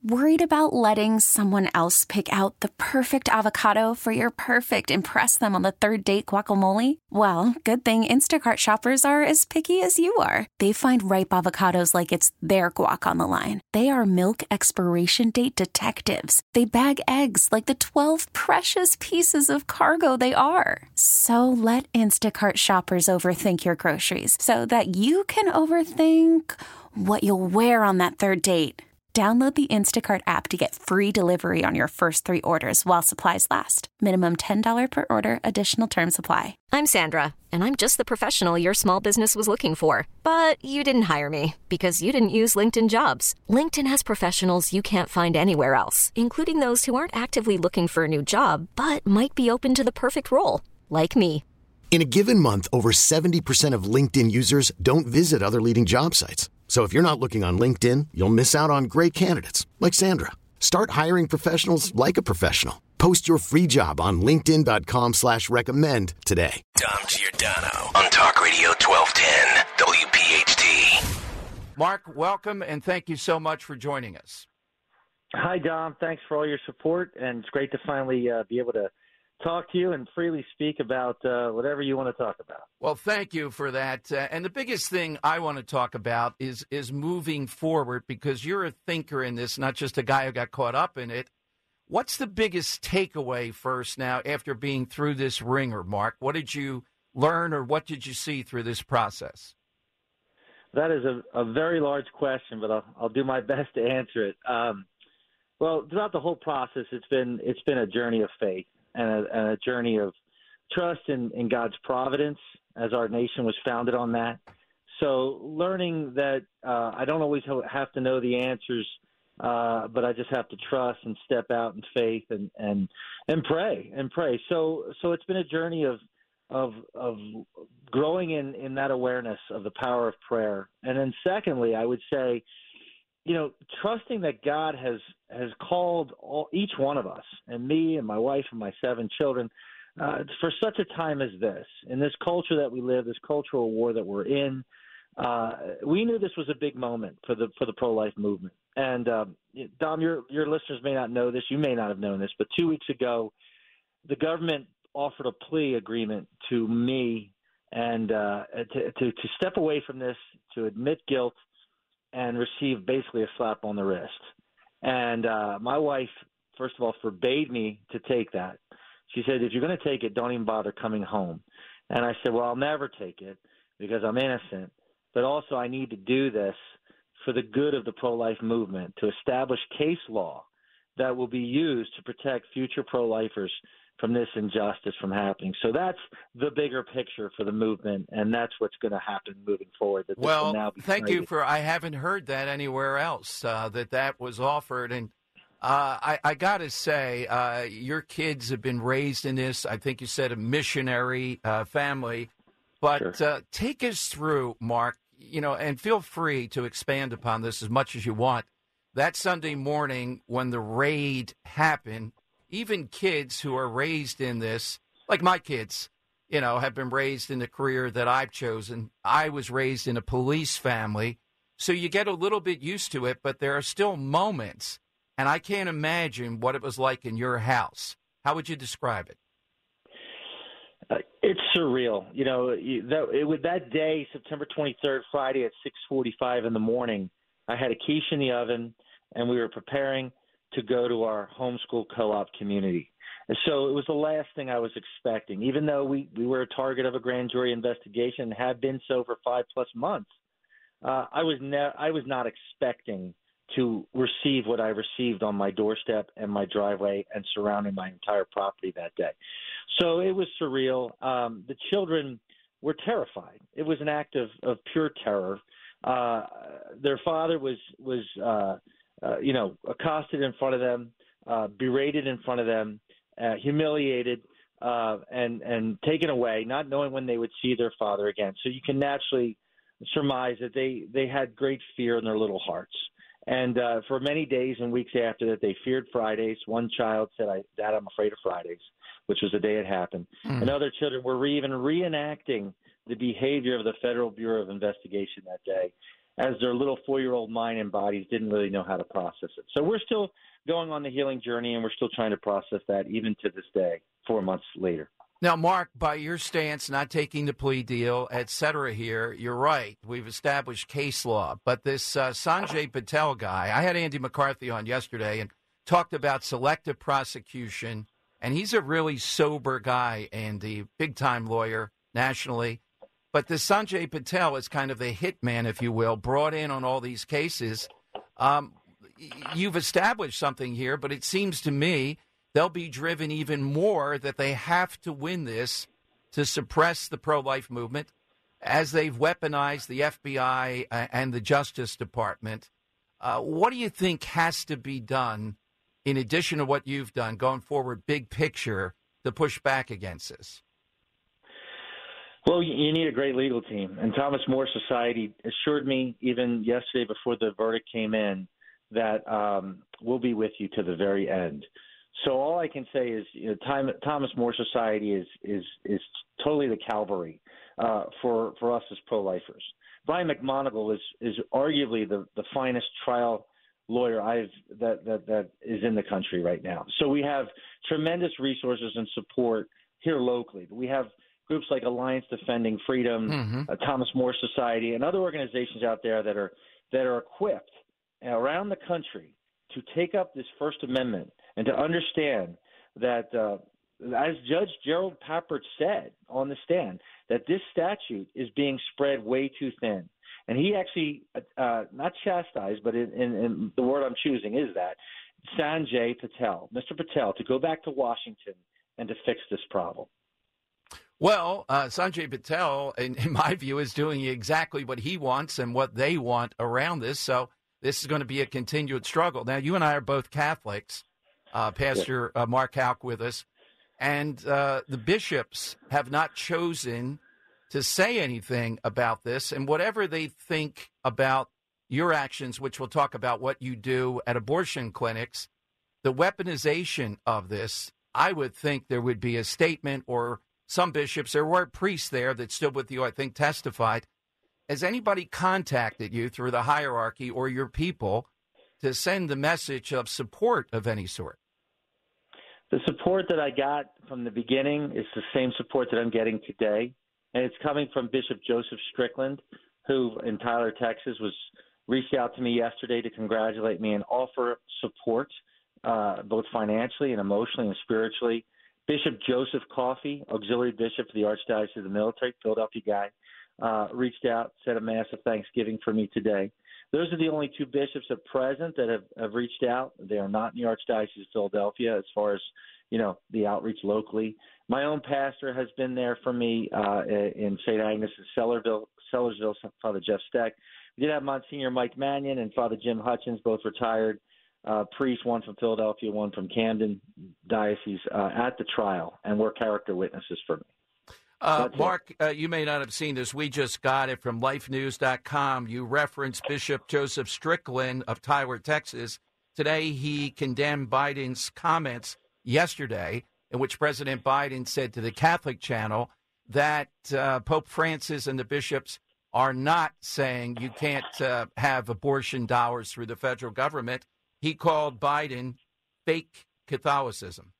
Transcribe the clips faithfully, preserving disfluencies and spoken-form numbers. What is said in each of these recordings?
Worried about letting someone else pick out the perfect avocado for your perfect impress them on the third date guacamole? Well, good thing Instacart shoppers are as picky as you are. They find ripe avocados like it's their guac on the line. They are milk expiration date detectives. They bag eggs like the twelve precious pieces of cargo they are. So let Instacart shoppers overthink your groceries so that you can overthink what you'll wear on that third date. Download the Instacart app to get free delivery on your first three orders while supplies last. Minimum ten dollars per order. Additional terms apply. I'm Sandra, and I'm just the professional your small business was looking for. But you didn't hire me because you didn't use LinkedIn Jobs. LinkedIn has professionals you can't find anywhere else, including those who aren't actively looking for a new job, but might be open to the perfect role, like me. In a given month, over seventy percent of LinkedIn users don't visit other leading job sites. So if you're not looking on LinkedIn, you'll miss out on great candidates like Sandra. Start hiring professionals like a professional. Post your free job on linkedin dot com slash recommend today. Dom Giordano on Talk Radio twelve ten W P H T. Mark, welcome, and thank you so much for joining us. Hi, Dom. Thanks for all your support, and it's great to finally uh, be able to talk to you and freely speak about uh, whatever you want to talk about. Well, thank you for that. Uh, and the biggest thing I want to talk about is is moving forward, because you're a thinker in this, not just a guy who got caught up in it. What's the biggest takeaway first now after being through this ringer, Mark? What did you learn, or what did you see through this process? That is a, a very large question, but I'll, I'll do my best to answer it. Um, well, throughout the whole process, it's been it's been a journey of faith. And a, and a journey of trust in, in God's providence, as our nation was founded on that. So learning that uh, I don't always have to know the answers, uh, but I just have to trust and step out in faith and, and, and pray and pray. So so it's been a journey of of of growing in, in that awareness of the power of prayer. And then secondly, I would say, you know, trusting that God has has called all, each one of us, and me and my wife and my seven children, uh, for such a time as this. In this culture that we live, this cultural war that we're in, uh, we knew this was a big moment for the for the pro-life movement. And um, Dom, your your listeners may not know this, you may not have known this, but two weeks ago, the government offered a plea agreement to me and uh, to, to to step away from this, to admit guilt, and receive basically a slap on the wrist. And uh, my wife, first of all, forbade me to take that. She said, if you're going to take it, don't even bother coming home. And I said, well, I'll never take it because I'm innocent. But also I need to do this for the good of the pro-life movement, to establish case law that will be used to protect future pro-lifers from this injustice from happening. So that's the bigger picture for the movement, and that's what's going to happen moving forward. That well, this will now be thank created. you for – I haven't heard that anywhere else, uh, that that was offered. And uh, I, I got to say, uh, your kids have been raised in this, I think you said a missionary uh, family. But Sure. uh, take us through, Mark, you know, and feel free to expand upon this as much as you want. That Sunday morning when the raid happened, even kids who are raised in this, like my kids, you know, have been raised in the career that I've chosen. I was raised in a police family, so you get a little bit used to it, but there are still moments, and I can't imagine what it was like in your house. How would you describe it? Uh, it's surreal. You know, you, that, it was that day, September twenty-third, Friday at six forty-five in the morning, I had a quiche in the oven, and we were preparing to go to our homeschool co-op community. And so it was the last thing I was expecting, even though we, we were a target of a grand jury investigation and had been so for five plus months. Uh, I was ne- I was not expecting to receive what I received on my doorstep and my driveway and surrounding my entire property that day. So it was surreal. Um, the children were terrified. It was an act of, of pure terror. Uh, their father was was uh, uh, you know accosted in front of them, uh, berated in front of them, uh, humiliated, uh, and and taken away, not knowing when they would see their father again. So you can naturally surmise that they they had great fear in their little hearts. And uh, for many days and weeks after that, they feared Fridays. One child said, I, Dad, I'm afraid of Fridays, which was the day it happened. Mm. And other children were re- even reenacting the behavior of the Federal Bureau of Investigation that day. as their little four-year-old mind and bodies didn't really know how to process it. So we're still going on the healing journey, and we're still trying to process that even to this day, four months later. Now, Mark, by your stance, not taking the plea deal, et cetera here, you're right. We've established case law. But this uh, Sanjay Patel guy, I had Andy McCarthy on yesterday and talked about selective prosecution, and he's a really sober guy, Andy, big-time lawyer nationally. But this Sanjay Patel is kind of the hitman, if you will, brought in on all these cases. Um, you've established something here, but it seems to me they'll be driven even more that they have to win this to suppress the pro-life movement as they've weaponized the F B I and the Justice Department. Uh, what do you think has to be done in addition to what you've done going forward, big picture, to push back against this? Well, you need a great legal team. And Thomas More Society assured me even yesterday before the verdict came in that um, we'll be with you to the very end. So all I can say is, you know, Time, Thomas More Society is is is totally the cavalry uh, for for us as pro-lifers. Brian McMonagle is is arguably the, the finest trial lawyer I've that, that that is in the country right now. So we have tremendous resources and support here locally. We have groups like Alliance Defending Freedom, mm-hmm. uh, Thomas More Society, and other organizations out there that are that are equipped around the country to take up this First Amendment and to understand that, uh, as Judge Gerald Papert said on the stand, that this statute is being spread way too thin. And he actually, uh, not chastised, but in, in, in the word I'm choosing is that, Sanjay Patel, Mister Patel, to go back to Washington and to fix this problem. Well, uh, Sanjay Patel, in, in my view, is doing exactly what he wants and what they want around this. So this is going to be a continued struggle. Now, you and I are both Catholics, uh, Pastor uh, Mark Houck with us, and uh, the bishops have not chosen to say anything about this. And whatever they think about your actions, which we'll talk about what you do at abortion clinics, the weaponization of this, I would think there would be a statement, or some bishops, there were priests there that stood with you, I think, testified. Has anybody contacted you through the hierarchy or your people to send the message of support of any sort? The support that I got from the beginning is the same support that I'm getting today, and it's coming from Bishop Joseph Strickland, who in Tyler, Texas, was reached out to me yesterday to congratulate me and offer support, uh, both financially and emotionally and spiritually. Bishop Joseph Coffey, auxiliary bishop for the Archdiocese of the Military, Philadelphia guy, uh, reached out, said a mass of thanksgiving for me today. Those are the only two bishops at present that have, have reached out. They are not in the Archdiocese of Philadelphia as far as, you know, the outreach locally. My own pastor has been there for me uh, in Saint Agnes in Sellersville, Sellersville, Father Jeff Steck. We did have Monsignor Mike Mannion and Father Jim Hutchins, both retired uh, priests, one from Philadelphia, one from Camden Diocese, uh, at the trial, and were character witnesses for me. Uh, Mark, uh, you may not have seen this. We just got it from life news dot com. You referenced Bishop Joseph Strickland of Tyler, Texas. Today, he condemned Biden's comments yesterday, in which President Biden said to the Catholic Channel that uh, Pope Francis and the bishops are not saying you can't uh, have abortion dollars through the federal government. He called Biden fake Catholicism.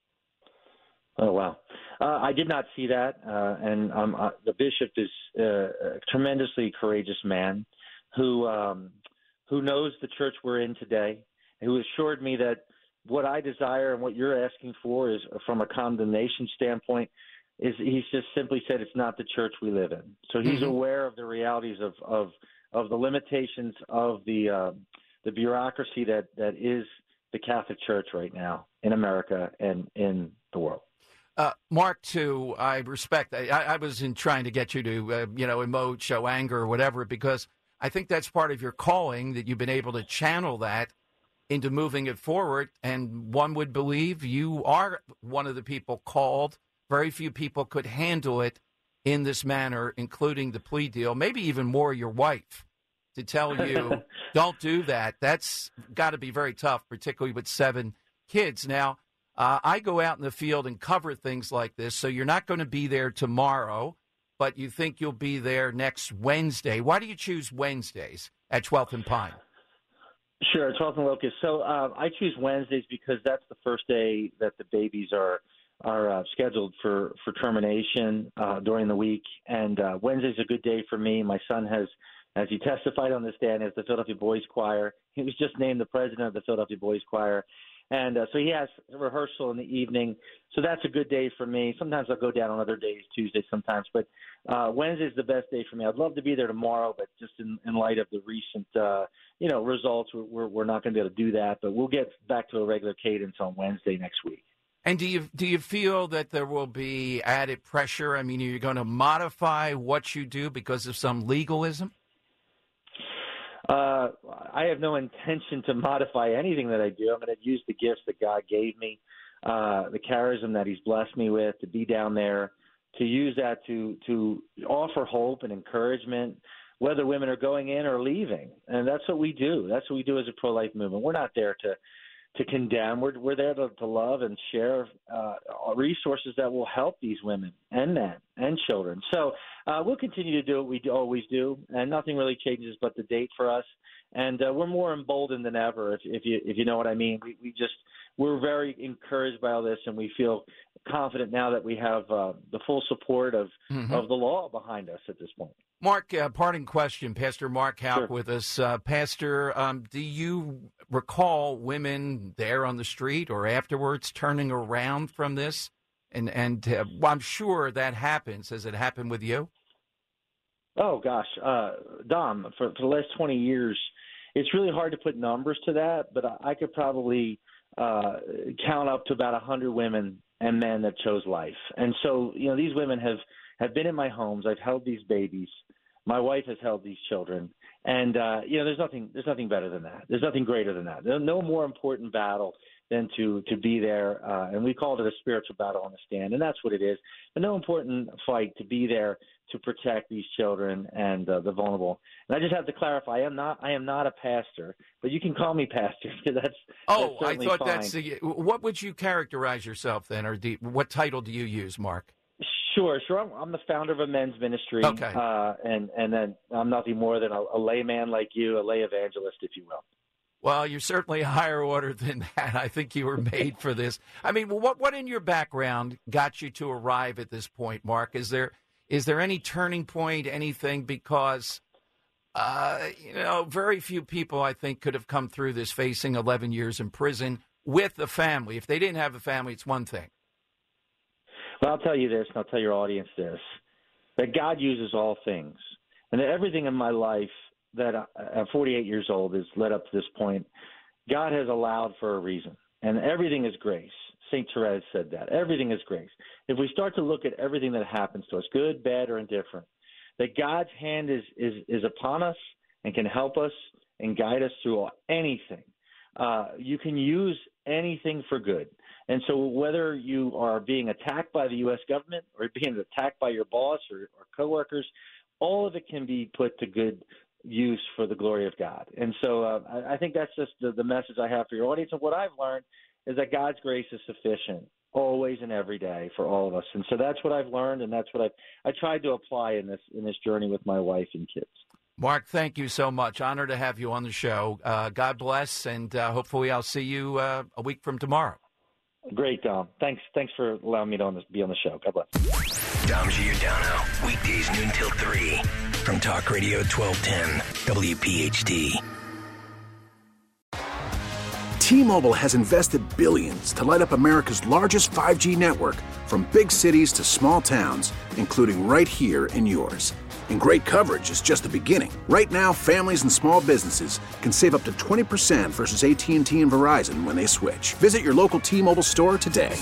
Oh, wow. Uh, I did not see that, uh, and um, uh, the bishop is uh, a tremendously courageous man who um, who knows the church we're in today, who assured me that what I desire and what you're asking for is, from a condemnation standpoint, is he's just simply said it's not the church we live in. So he's mm-hmm. aware of the realities of, of, of the limitations of the uh, the bureaucracy that, that is the Catholic Church right now in America and in the world. Uh, Mark, too, I respect. I, I wasn't trying to get you to, uh, you know, emote, show anger or whatever, because I think that's part of your calling, that you've been able to channel that into moving it forward. And one would believe you are one of the people called. Very few people could handle it in this manner, including the plea deal, maybe even more your wife, to tell you, don't do that. That's got to be very tough, particularly with seven kids. Now, Uh, I go out in the field and cover things like this, so you're not going to be there tomorrow. but you think you'll be there next Wednesday. Why do you choose Wednesdays at twelfth and Pine? Sure, twelfth and Locust. So uh, I choose Wednesdays because that's the first day that the babies are are uh, scheduled for, for termination uh, during the week. And uh, Wednesday's a good day for me. My son has, as he testified on this stand, has the Philadelphia Boys Choir. He was just named the president of the Philadelphia Boys Choir. And uh, so he has a rehearsal in the evening. So that's a good day for me. Sometimes I'll go down on other days, Tuesday sometimes. But uh, Wednesday's the best day for me. I'd love to be there tomorrow, but just in, in light of the recent, uh, you know, results, we're, we're not going to be able to do that. But we'll get back to a regular cadence on Wednesday next week. And do you do you feel that there will be added pressure? I mean, are you going to modify what you do because of some legalism? Uh, I have no intention to modify anything that I do. I'm going to use the gifts that God gave me, uh, the charism that He's blessed me with, to be down there, to use that to to offer hope and encouragement, whether women are going in or leaving. And that's what we do. That's what we do as a pro-life movement. We're not there to to condemn. We're we're there to, to love and share uh, resources that will help these women and men and children. So uh, we'll continue to do what we do, always do, and nothing really changes but the date for us. And uh, we're more emboldened than ever, if, if you if you know what I mean. We, we just we're very encouraged by all this, and we feel confident now that we have uh, the full support of mm-hmm. of the law behind us at this point. Mark, uh, parting question, Pastor Mark Houck Sure. with us. Uh, Pastor, um, do you recall women there on the street or afterwards turning around from this? And and uh, well, I'm sure that happens. Has it happened with you? Oh, gosh. Uh, Dom, for, for the last twenty years, it's really hard to put numbers to that, but I, I could probably uh, count up to about one hundred women and men that chose life. And so, you know, these women have, have been in my homes. I've held these babies. My wife has held these children. And, uh, you know, there's nothing there's nothing better than that. There's nothing greater than that. There's no more important battle than to, to be there. Uh, and we called it a spiritual battle on the stand, and that's what it is. But no important fight to be there to protect these children and uh, the vulnerable. And I just have to clarify, I am not I am not a pastor, but you can call me pastor because that's Oh, that's I thought fine. that's the, what would you characterize yourself then, or do you, what title do you use, Mark? Sure, sure. I'm, I'm the founder of a men's ministry, okay. uh, and and then I'm nothing more than a, a layman like you, a lay evangelist, if you will. Well, you're certainly a higher order than that. I think you were made for this. I mean, what what in your background got you to arrive at this point, Mark? Is there is there any turning point, anything? Because, uh, you know, very few people, I think, could have come through this facing eleven years in prison with a family. If they didn't have a family, it's one thing. Well, I'll tell you this, and I'll tell your audience this, that God uses all things. And that everything in my life that I, at forty-eight years old has led up to this point, God has allowed for a reason. And everything is grace. Saint Therese said that. Everything is grace. If we start to look at everything that happens to us, good, bad, or indifferent, that God's hand is, is, is upon us and can help us and guide us through anything. Uh, you can use anything for good. And so whether you are being attacked by the U S government or being attacked by your boss or, or coworkers, all of it can be put to good use for the glory of God. And so uh, I, I think that's just the, the message I have for your audience. And what I've learned is that God's grace is sufficient always and every day for all of us. And so that's what I've learned, and that's what I've, I tried to apply in this in this journey with my wife and kids. Mark, thank you so much. Honor to have you on the show. Uh, God bless, and uh, hopefully I'll see you uh, a week from tomorrow. Great, Dom. Thanks Thanks for allowing me to on this, be on the show. God bless. Dom Giordano, weekdays noon till three from Talk Radio twelve ten W P H T. T-Mobile has invested billions to light up America's largest five G network, from big cities to small towns, including right here in yours. And great coverage is just the beginning. Right now, families and small businesses can save up to twenty percent versus A T and T and Verizon when they switch. Visit your local T-Mobile store today.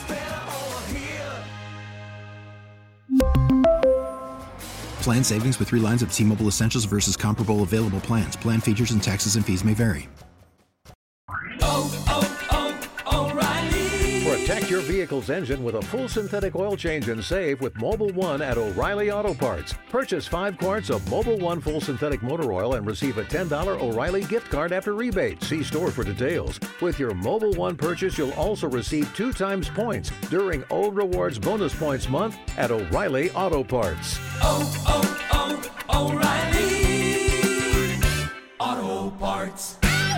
Plan savings with three lines of T-Mobile Essentials versus comparable available plans. Plan features and taxes and fees may vary. Oh, oh, oh, O'Reilly. For a Protect your vehicle's engine with a full synthetic oil change and save with Mobil one at O'Reilly Auto Parts. Purchase five quarts of Mobil one full synthetic motor oil and receive a ten dollars O'Reilly gift card after rebate. See store for details. With your Mobil one purchase, you'll also receive two times points during O Rewards Bonus Points Month at O'Reilly Auto Parts. Oh, oh, oh, O'Reilly Auto Parts.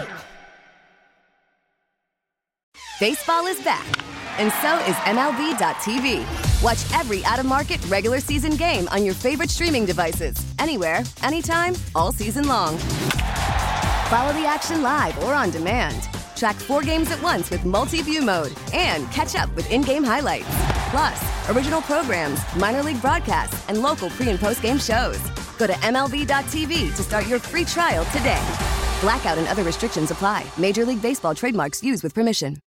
Baseball is back, and so is M L B dot T V. Watch every out-of-market regular season game on your favorite streaming devices, anywhere, anytime, all season long. Follow the action live or on demand. Track four games at once with multi-view mode and catch up with in-game highlights. Plus, original programs, minor league broadcasts, and local pre- and post-game shows. Go to M L B dot T V to start your free trial today. Blackout and other restrictions apply. Major League Baseball trademarks used with permission.